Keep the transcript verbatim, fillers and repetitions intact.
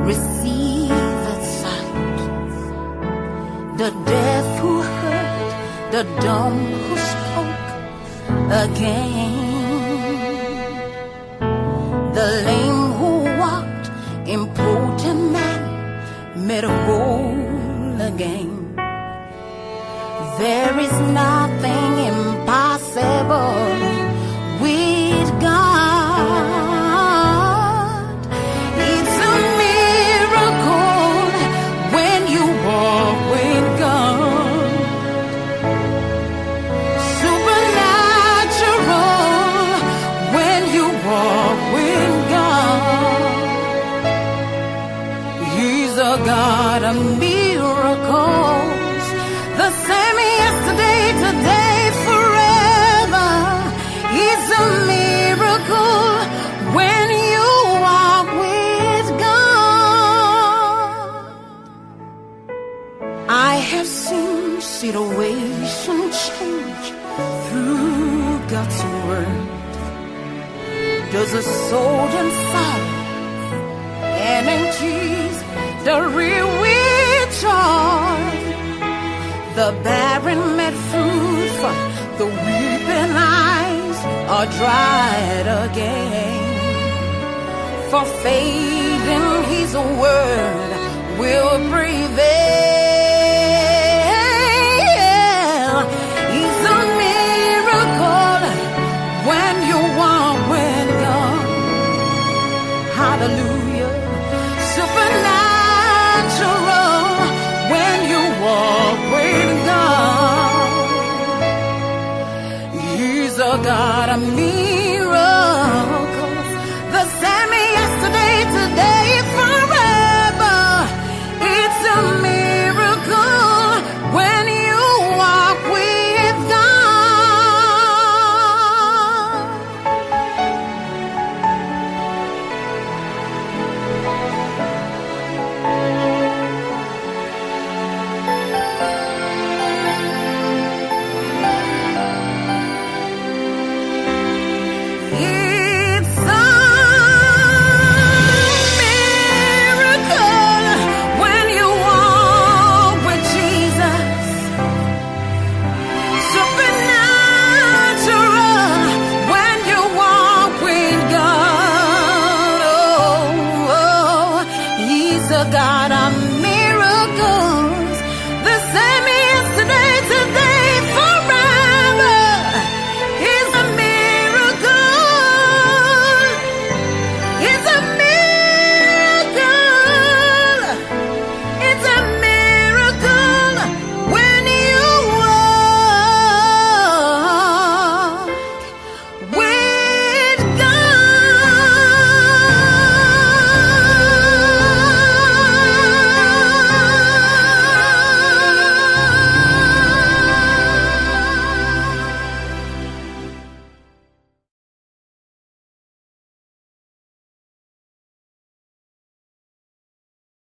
receiveth sight. The deaf who heard, the dumb who spoke again, the lame who walked, impotent man made whole again. There is nothing impossible with God. It's a miracle when you walk with God. Supernatural when you walk with God. He's a God of miracles, the same yesterday, today, forever. He's a miracle when you walk with God. I have seen situation change through God's word. Does a soul and sorrow and in Jesus the real with joy. The barren made fruitful, the weeping eyes are dried again. For faith in His word will prevail. He's a miracle when you walk with God. Hallelujah. Supernatural when you walk with God. He's a God of miracles, the same yesterday, today, forever. It's a miracle when you walk with God. It's a miracle when you walk with Jesus. Supernatural when you walk with God. Oh, oh, He's a God